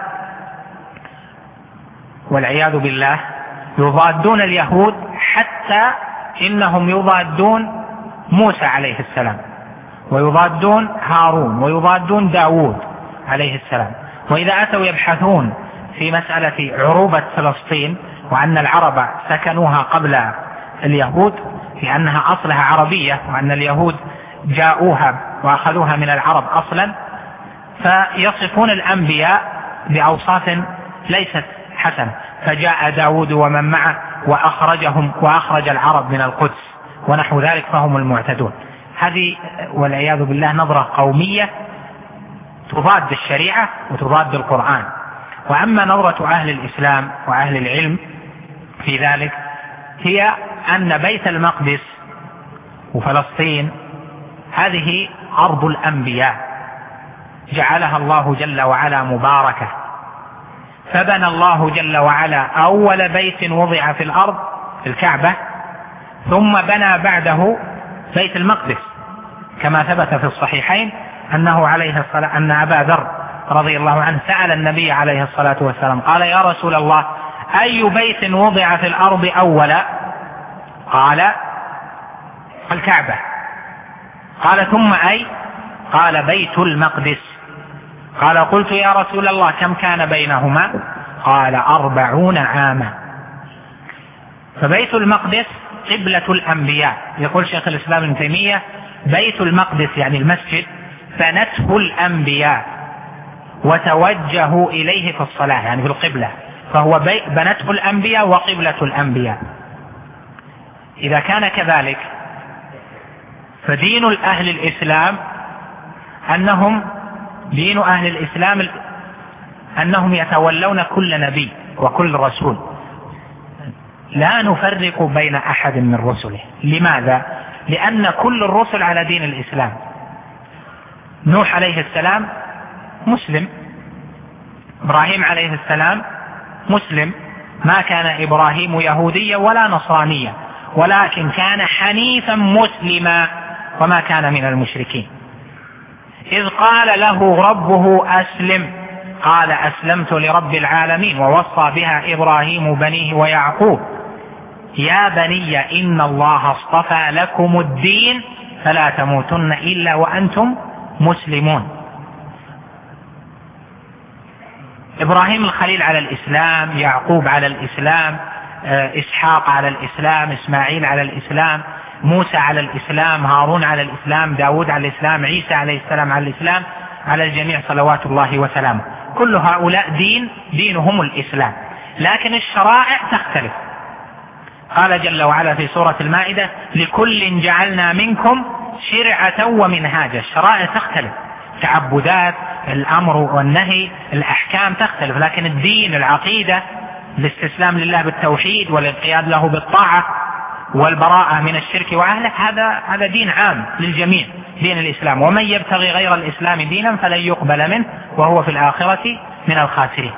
والعياذ بالله يضادون اليهود، حتى إنهم يضادون موسى عليه السلام، ويضادون هارون، ويضادون داود عليه السلام. وإذا أتوا يبحثون في مسألة عروبة فلسطين وأن العرب سكنوها قبل اليهود لأنها أصلها عربية، وأن اليهود جاءوها وأخذوها من العرب أصلا، فيصفون الأنبياء بأوصاف ليست حسنة. فجاء داود ومن معه وأخرجهم وأخرج العرب من القدس ونحو ذلك، فهم المعتدون. هذه والعياذ بالله نظرة قومية تضاد الشريعة وتضاد القرآن. وأما نظرة أهل الإسلام وأهل العلم في ذلك هي أن بيت المقدس وفلسطين هذه أرض الأنبياء، جعلها الله جل وعلا مباركة، فبنى الله جل وعلا أول بيت وضع في الأرض الكعبة، ثم بنى بعده بيت المقدس، كما ثبت في الصحيحين أنه عليه الصلاة أن أبا ذر رضي الله عنه سأل النبي عليه الصلاة والسلام قال: يا رسول الله، أي بيت وضع في الأرض أولا؟ قال: الكعبة. قال: ثم أي؟ قال: بيت المقدس. قال: قلت يا رسول الله كم كان بينهما؟ قال: 40 عاما. فبيت المقدس قبلة الأنبياء. يقول شيخ الإسلام ابن تيمية: بيت المقدس يعني المسجد بنته الأنبياء وتوجهوا إليه في الصلاة، يعني في القبلة، فهو بنته الأنبياء وقبلة الأنبياء. إذا كان كذلك فدين أهل الإسلام دين أهل الإسلام أنهم يتولون كل نبي وكل رسول، لا نفرق بين أحد من رسله. لماذا؟ لأن كل الرسل على دين الإسلام. نوح عليه السلام مسلم، إبراهيم عليه السلام مسلم، ما كان إبراهيم يهوديا ولا نصرانيا، ولكن كان حنيفا مسلما وما كان من المشركين. إذ قال له ربه أسلم قال: أسلمت لرب العالمين. ووصى بها إبراهيم بنيه ويعقوب: يا بني إن الله اصطفى لكم الدين فلا تموتن إلا وأنتم مسلمون. إبراهيم الخليل على الإسلام، يعقوب على الإسلام، إسحاق على الإسلام، إسماعيل على الإسلام، موسى على الإسلام، هارون على الإسلام، داود على الإسلام، عيسى عليه السلام على الإسلام، على الجميع صلوات الله وسلامه. كل هؤلاء دينهم الإسلام، لكن الشرائع تختلف. قال جل وعلا في سورة المائدة: لكل جعلنا منكم شرعة ومنهاجا. الشرائع تختلف، تعبدات، الأمر والنهي، الأحكام تختلف، لكن الدين، العقيدة، الاستسلام لله بالتوحيد والانقياد له بالطاعة والبراءة من الشرك وأهله، هذا دين عام للجميع، دين الإسلام. ومن يبتغي غير الإسلام دينا فلن يقبل منه وهو في الآخرة من الخاسرين.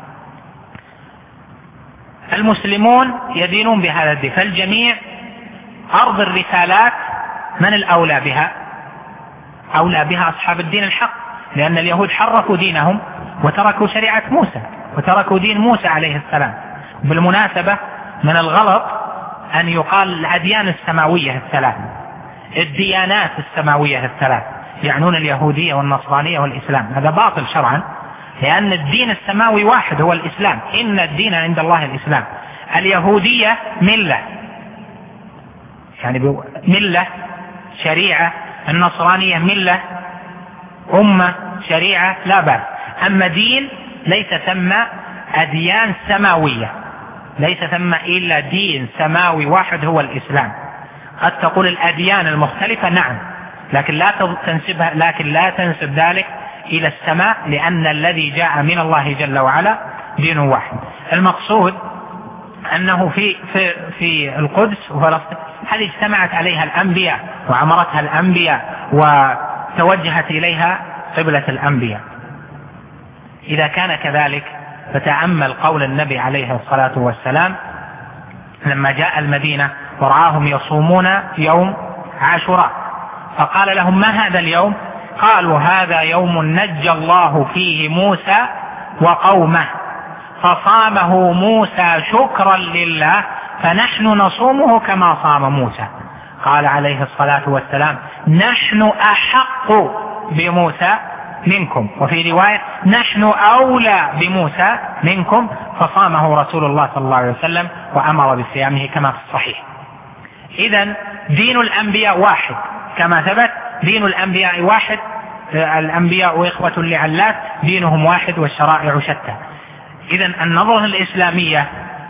المسلمون يدينون بهذا الدين، فالجميع أرض الرسالات من الأولى بها؟ أولى بها أصحاب الدين الحق، لأن اليهود حرفوا دينهم وتركوا شريعة موسى وتركوا دين موسى عليه السلام. بالمناسبة من الغلط أن يقال الأديان السماوية الثلاث، الديانات السماوية الثلاث، يعنون اليهودية والنصرانية والإسلام. هذا باطل شرعا، لأن الدين السماوي واحد هو الإسلام، إن الدين عند الله الإسلام. اليهودية ملة، يعني ملة شريعة، النصرانية ملة أمة شريعة لا بأس. أما دين ليس ثم أديان سماوية، ليس ثم إلا دين سماوي واحد هو الإسلام. قد تقول الأديان المختلفة نعم، لكن لا تنسب ذلك إلى السماء، لأن الذي جاء من الله جل وعلا دين واحد. المقصود أنه في القدس وفلسطين هذه اجتمعت عليها الأنبياء وعمرتها الأنبياء وتوجهت إليها قبلة الأنبياء. إذا كان كذلك فتأمل قول النبي عليه الصلاة والسلام لما جاء المدينة ورآهم يصومون يوم عاشوراء، فقال لهم: ما هذا اليوم؟ قالوا: هذا يوم نجى الله فيه موسى وقومه، فصامه موسى شكرا لله، فنحن نصومه كما صام موسى. قال عليه الصلاة والسلام: نحن أحق بموسى منكم، وفي رواية: نحن أولى بموسى منكم، فصامه رسول الله صلى الله عليه وسلم وأمر بصيامه كما في الصحيح. إذن دين الأنبياء واحد كما ثبت، دين الأنبياء واحد، الأنبياء إخوة لعلات، دينهم واحد والشرائع شتى. إذن النظرة الإسلامية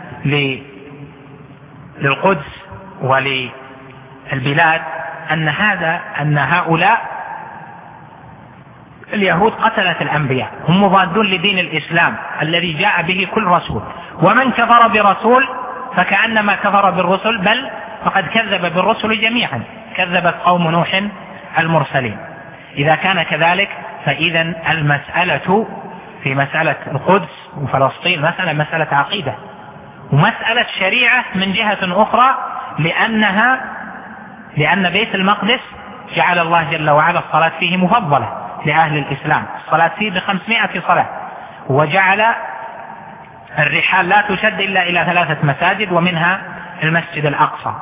للقدس وللبلاد أن هؤلاء اليهود قتلت الأنبياء، هم مضادون لدين الإسلام الذي جاء به كل رسول، ومن كفر برسول فكأنما كفر بالرسل، بل فقد كذب بالرسل جميعا، كذبت قوم نوح المرسلين. إذا كان كذلك فإذا المسألة في مسألة القدس وفلسطين مسألة عقيدة ومسألة شريعة من جهة أخرى، لأن بيت المقدس جعل الله جل وعلا الصلاة فيه مفضلة لأهل الإسلام، الصلاة فيه ب500 صلاة، وجعل الرحال لا تشد إلا إلى 3 مساجد ومنها المسجد الأقصى.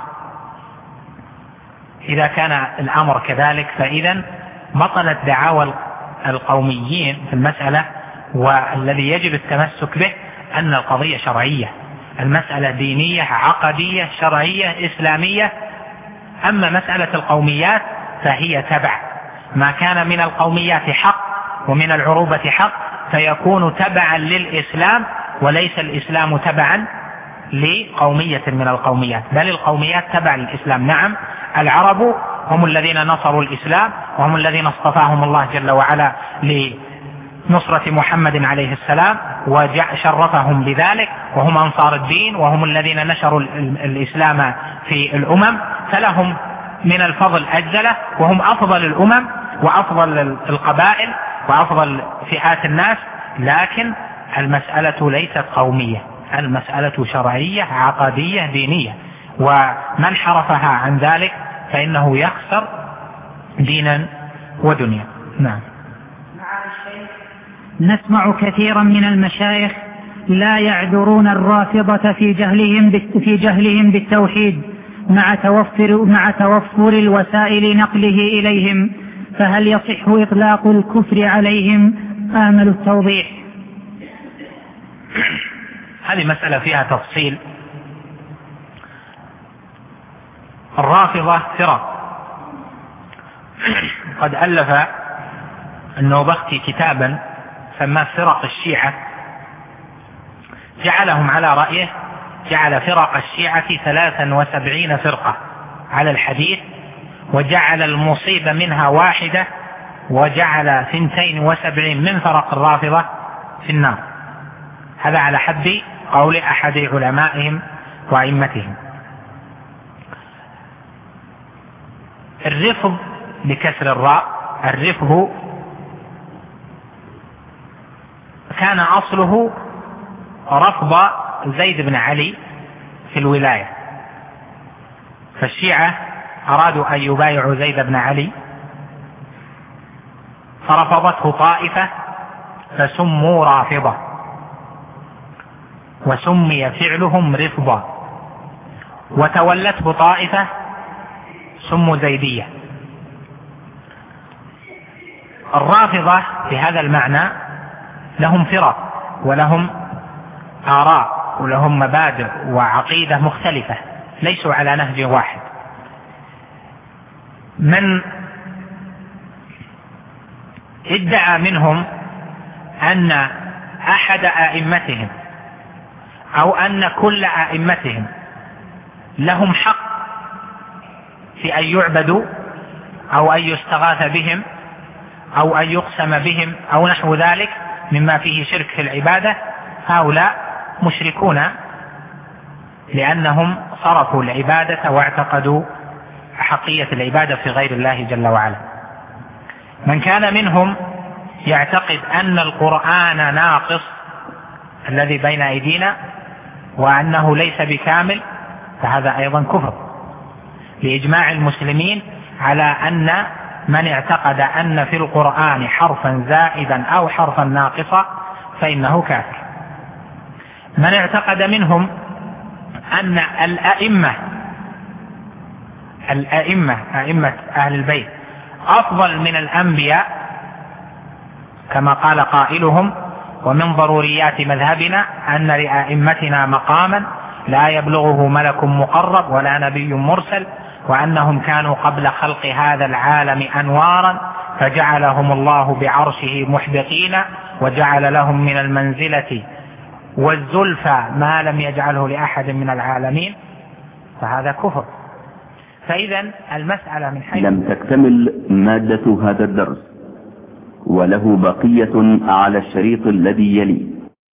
إذا كان الأمر كذلك فإذا بطلت دعاوى القوميين في المسألة، والذي يجب التمسك به أن القضية شرعية، المسألة دينية عقدية شرعية إسلامية. أما مسألة القوميات فهي تبع، ما كان من القوميات حق ومن العروبة حق فيكون تبعا للإسلام، وليس الإسلام تبعا لقومية من القوميات، بل القوميات تبع للإسلام. نعم، العرب هم الذين نصروا الإسلام، وهم الذين اصطفاهم الله جل وعلا لنصرة محمد عليه السلام وشرفهم بذلك، وهم أنصار الدين، وهم الذين نشروا الإسلام في الأمم، فلهم من الفضل أجزله، وهم أفضل الأمم وأفضل القبائل وأفضل فئات الناس. لكن المسألة ليست قومية، المسألة شرعية عقدية دينية، ومن حرفها عن ذلك فإنه يخسر دينا ودنيا. نعم. نسمع كثيرا من المشايخ لا يعذرون الرافضة في جهلهم بالتوحيد مع توفر الوسائل نقله إليهم، فهل يصح إطلاق الكفر عليهم؟ آمل التوضيح. هذه مسألة فيها تفصيل. الرافضة فرق، قد ألف النوبختي كتابا سماه فرق الشيعة، جعلهم على رأيه، جعل فرق الشيعة 73 فرقة على الحديث، وجعل المصيبة منها واحدة، وجعل 72 من فرق الرافضة في النار. هذا على حد قول أحد علمائهم وأئمتهم. الرفض بكسر الراء، الرفض كان أصله رفض زيد بن علي في الولاية، فالشيعة أرادوا أن يبايعوا زيد بن علي، فرفضته طائفة فسموا رافضة، وسمي فعلهم رفضا، وتولته طائفة سموا زيدية. الرافضة بهذا المعنى لهم فرق ولهم آراء ولهم مبادئ وعقيدة مختلفة، ليسوا على نهج واحد. من ادعى منهم أن أحد أئمتهم أو أن كل أئمتهم لهم حق في أن يعبدوا أو أن يستغاث بهم أو أن يقسم بهم أو نحو ذلك مما فيه شرك في العبادة، هؤلاء مشركون، لأنهم صرفوا العبادة واعتقدوا حقية العبادة في غير الله جل وعلا. من كان منهم يعتقد أن القرآن ناقص الذي بين أيدينا وأنه ليس بكامل، فهذا أيضا كفر، لإجماع المسلمين على أن من اعتقد أن في القرآن حرفا زائدا أو حرفا ناقصا فإنه كافر. من اعتقد منهم أن أئمة أهل البيت أفضل من الأنبياء كما قال قائلهم: ومن ضروريات مذهبنا أن لأئمتنا مقاما لا يبلغه ملك مقرب ولا نبي مرسل، وأنهم كانوا قبل خلق هذا العالم أنوارا فجعلهم الله بعرشه محبطين وجعل لهم من المنزلة والزلفى ما لم يجعله لأحد من العالمين، فهذا كفر. فإذا المسألة من حيث لم تكتمل مادة هذا الدرس، وله بقية على الشريط الذي يلي.